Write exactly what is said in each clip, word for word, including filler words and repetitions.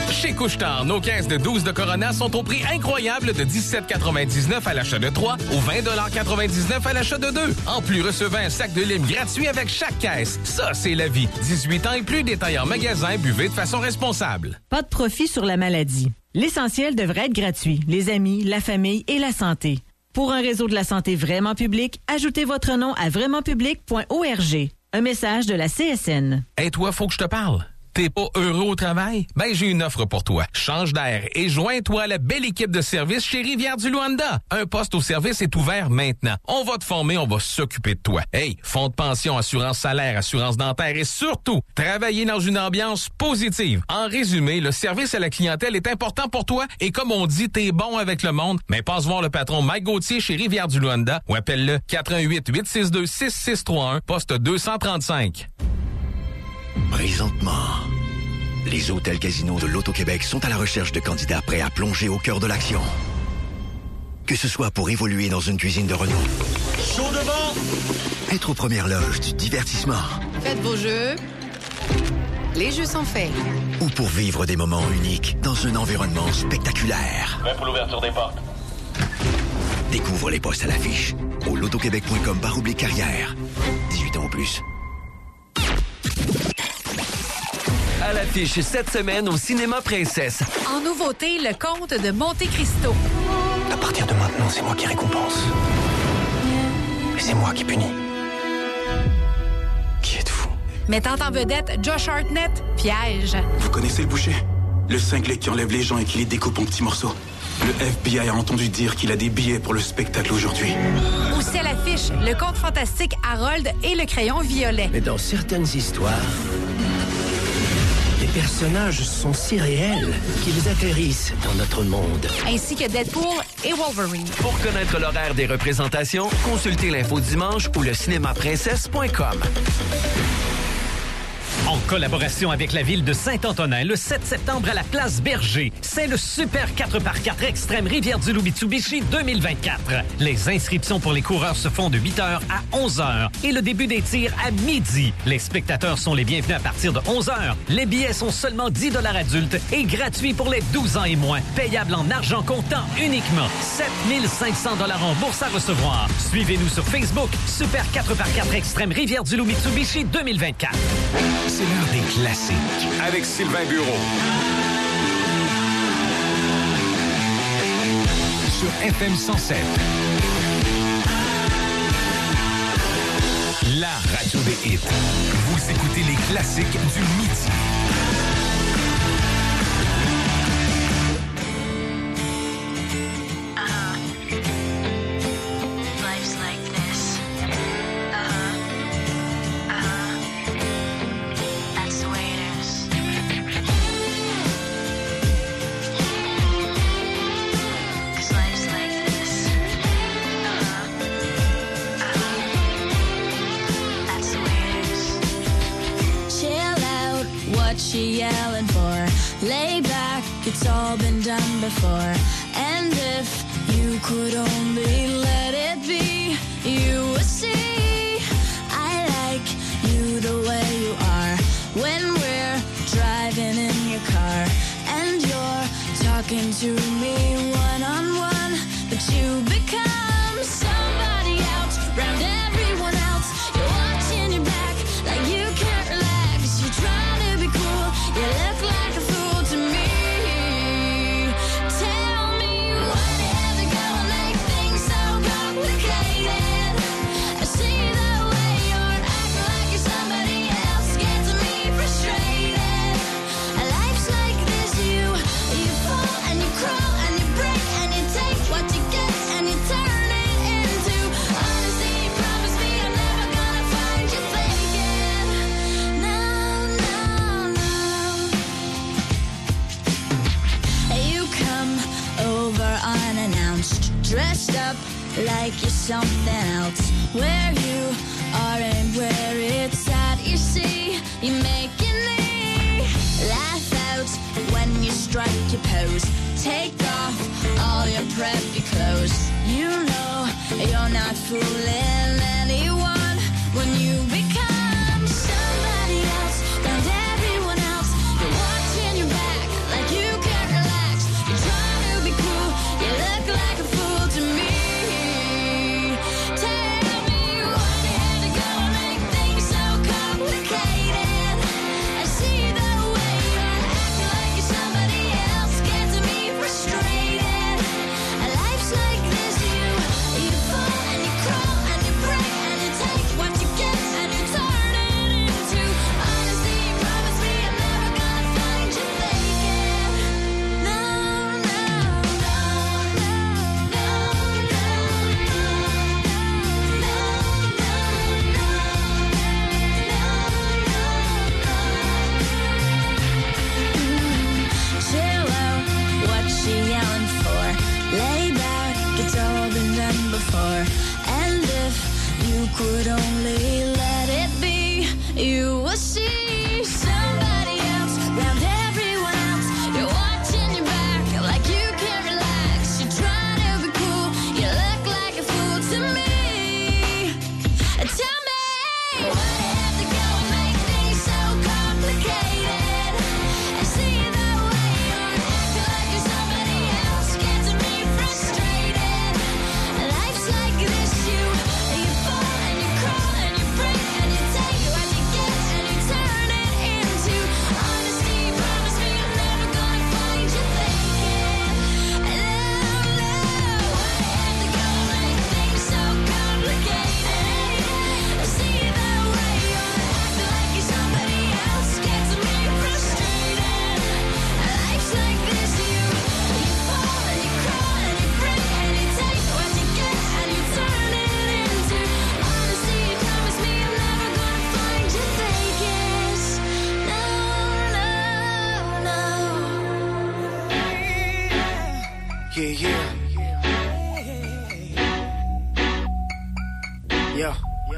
Chez Couche-Tard, nos caisses de douze de Corona sont au prix incroyable de dix-sept quatre-vingt-dix-neuf à l'achat de trois ou vingt quatre-vingt-dix-neuf à l'achat de deux. En plus, recevez un sac de lime gratuit avec chaque caisse. Ça, c'est la vie. dix-huit ans et plus, détail en magasin, buvez de façon responsable. Pas de profit sur la maladie. L'essentiel devrait être gratuit. Les amis, la famille et la santé. Pour un réseau de la santé vraiment public, ajoutez votre nom à vraiment public point org. Un message de la C S N. Hey toi, faut que je te parle. T'es pas heureux au travail? Ben, j'ai une offre pour toi. Change d'air et joins-toi à la belle équipe de service chez Rivière-du-Louanda. Un poste au service est ouvert maintenant. On va te former, on va s'occuper de toi. Hey, fonds de pension, assurance salaire, assurance dentaire et surtout, travailler dans une ambiance positive. En résumé, le service à la clientèle est important pour toi et comme on dit, t'es bon avec le monde. Mais passe voir le patron Mike Gauthier chez Rivière-du-Louanda ou appelle-le quatre un huit, huit six deux, six six trois un, poste deux cent trente-cinq. Présentement, les hôtels casinos de l'Auto-Québec sont à la recherche de candidats prêts à plonger au cœur de l'action. Que ce soit pour évoluer dans une cuisine de renom, chaud devant, être aux premières loges du divertissement, faites vos jeux, les jeux sont faits, ou pour vivre des moments uniques dans un environnement spectaculaire. Prêt pour l'ouverture des portes. Découvre les postes à l'affiche au lotoquebec point com barre oblique carrière. dix-huit ans ou plus. À l'affiche cette semaine au Cinéma Princesse. En nouveauté, le Comte de Monte Cristo. À partir de maintenant, c'est moi qui récompense. Et c'est moi qui punis. Qui êtes-vous? Mettant en vedette Josh Hartnett, Piège. Vous connaissez le boucher? Le cinglé qui enlève les gens et qui les découpe en petits morceaux. Le F B I a entendu dire qu'il a des billets pour le spectacle aujourd'hui. Aussi à l'affiche, le conte fantastique Harold et le crayon violet. Mais dans certaines histoires, les personnages sont si réels qu'ils atterrissent dans notre monde. Ainsi que Deadpool et Wolverine. Pour connaître l'horaire des représentations, consultez l'info dimanche ou le cinéma princesse point com. En collaboration avec la ville de Saint-Antonin, le sept septembre à la place Berger, c'est le Super quatre par quatre Extrême Rivière-du-Loup Mitsubishi deux mille vingt-quatre. Les inscriptions pour les coureurs se font de huit heures à onze heures et le début des tirs à midi. Les spectateurs sont les bienvenus à partir de onze heures. Les billets sont seulement dix dollars adultes et gratuits pour les douze ans et moins. Payable en argent comptant uniquement. sept mille cinq cents dollars en bourse à recevoir. Suivez-nous sur Facebook, Super quatre par quatre Extrême Rivière-du-Loup Mitsubishi deux mille vingt-quatre. C'est l'heure des classiques avec Sylvain Bureau. Sur F M cent sept. La radio des hits. Vous écoutez les classiques du midi. She yelling for? Lay back, it's all been done before. And if you could only let it be, you would see I like you the way you are. When we're driving in your car and you're talking to me one-on-one, but you become somebody else around everyone else. You're watching your back like you can't relax. You're trying to be cool, you look like a fool to me. Tell me what is it gonna make things so complicated? I see the way you're acting like you're somebody else, gets me frustrated. Life's like this, you you fall and you crawl and you break and you take what you get and you turn it into honesty. Promise me I'm never gonna find you faking. No, no, no. You come over unannounced, dressed up like you're something else. Where you are and where it's at, you see, you're making me laugh out when you strike your pose. Take off all your preppy clothes. You know you're not fooling anyone when you become somebody else and everyone else. You're watching your back like you could only let it be, you would see somebody else round everyone else. You're watching your back like you can't relax. You're trying to be cool, you look like a fool to me. Tell me, why do you have to go and make things so complicated? And see the way you act like you're somebody else gets me frustrated. Life's like this, you you fall and you crawl and you break and you take what you get and you turn it into honesty. Promise me you're never gonna find you faking. No, no, why do you have to go and make things so complicated? See the way you act like you're somebody else gets me frustrated. Life's like this, you you fall and you crawl and you break and you take what you get and you turn it into honesty. Promise me I'm never gonna find you faking. No, no, no. Yeah, yeah. Yeah.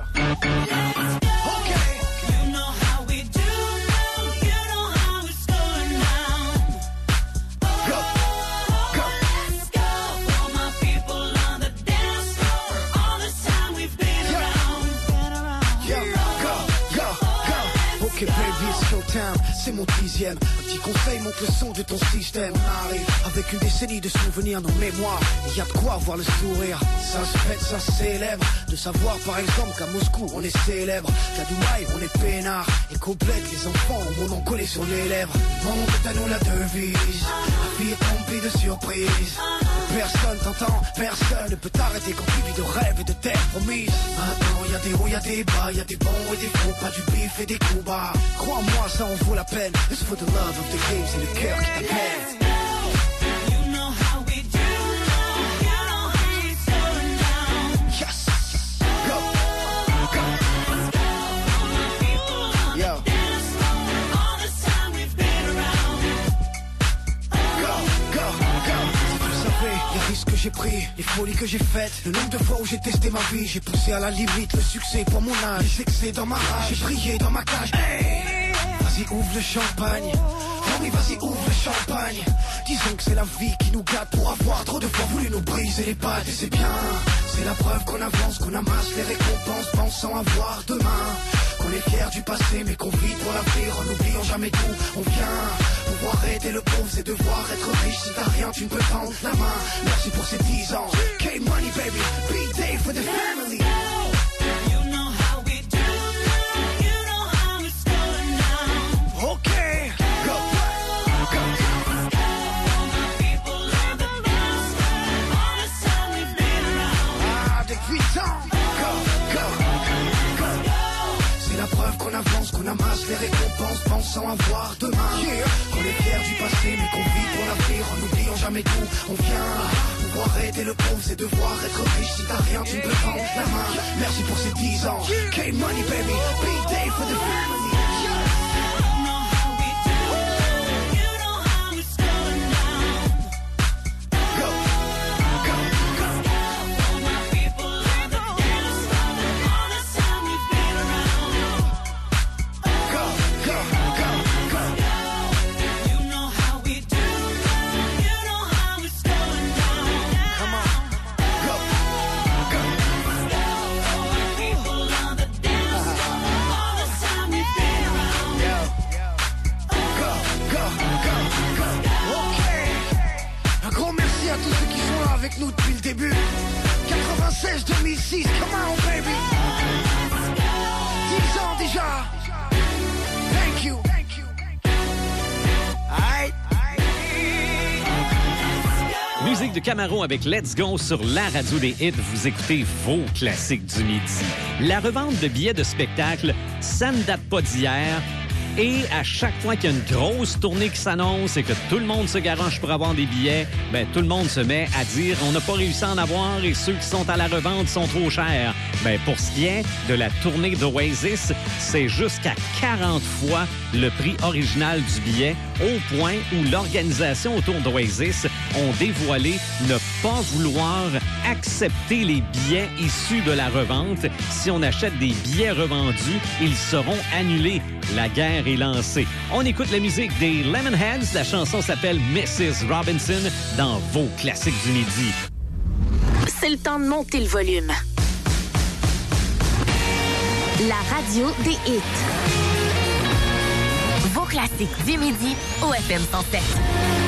Okay. You know how we do now. You know how it's going down. Go, go. Let's go. All my people on the dance floor. All this time we've been around. Yeah, go, go, go. Ok baby, it's showtime, c'est mon dixième. Un petit conseil, monte le son de ton système. Arrive avec une décennie de souvenirs, nos mémoires. Il y a de quoi voir le sourire. Ça se pète, ça se célèbre. De savoir par exemple qu'à Moscou on est célèbre, qu'à Dubaï on est peinard, et qu'au bled les enfants ont mon nom collé sur les lèvres. Monte à nous la devise, la vie est remplie de surprises. Personne t'entend, personne ne peut t'arrêter quand tu vis de rêves et de terres promises. Maintenant y a des hauts, y a des bas, y a des bons et des faux, pas du bif et des coups bas. Crois-moi, ça en vaut la peine. It's for the love of the game, c'est le cœur qui t'appelle. You know how we do now. You know how it's going down. Yes, go, go. Yo, All this time we've been around. go, go, go. Si tu savais les risques que j'ai pris, les folies que j'ai faites, le nombre de fois où j'ai testé ma vie, j'ai poussé à la limite le succès pour mon âge. J'ai excès dans ma rage, j'ai brillé dans ma cage. Hey, vas-y ouvre le champagne. Oh oui, vas-y ouvre le champagne. Disons que c'est la vie qui nous gâte pour avoir trop de fois voulu nous briser les pattes. Et c'est bien, c'est la preuve qu'on avance, qu'on amasse les récompenses, pensant avoir demain. Qu'on est fier du passé mais qu'on vit pour l'avenir en n'oubliant jamais tout. On vient pouvoir aider le pauvre, c'est devoir être riche. Si t'as rien tu ne peux tendre la main. Merci pour ces dix ans. K-Money baby, B-Day for the family. You know how we do now. You know how it's going down. Okay, go, go. All my people on the dance floor. All this time we've been around. Ah, depuis tant. Go, go, go. C'est la preuve qu'on avance, qu'on amasse les récompenses, pensant avoir demain. Yeah. Qu'on est fier du passé mais qu'on vit pour l'avenir en n'oubliant jamais tout. On vient pouvoir aider le pauvre, c'est devoir être riche. Si t'as rien tu ne peux tendre la main. Merci pour ces dix ans. K-Money baby, B-Day for the family. You know how we do now. You know how it's going down. Go, go, go. All my people on the dance floor. All this time we've been around. Go, go, go, go. You know how we do now. You know how it's going down. Come on. Go, go. All my people on the dance floor. All this time we've been around. Yo. Go, go, go, go. Ok. Un gros merci à tous ceux qui sont là avec nous depuis le début. quatre-vingt-seize deux mille six, come on baby. dix ans déjà. Thank you. Alright. Musique de Camaro avec Let's Go sur la radio des hits. Vous écoutez vos classiques du midi. La revente de billets de spectacle, ça ne date pas d'hier. Et à chaque fois qu'il y a une grosse tournée qui s'annonce et que tout le monde se garoche pour avoir des billets, ben tout le monde se met à dire on n'a pas réussi à en avoir et ceux qui sont à la revente sont trop chers. Ben, pour ce qui est de la tournée d'Oasis, c'est jusqu'à quarante fois le prix original du billet, au point où l'organisation autour d'Oasis ont dévoilé ne pas vouloir accepter les billets issus de la revente. Si on achète des billets revendus, ils seront annulés. La guerre est lancée. On écoute la musique des Lemonheads. La chanson s'appelle missus Robinson dans vos classiques du midi. C'est le temps de monter le volume. La radio des hits. Vos classiques du midi au F M cent sept.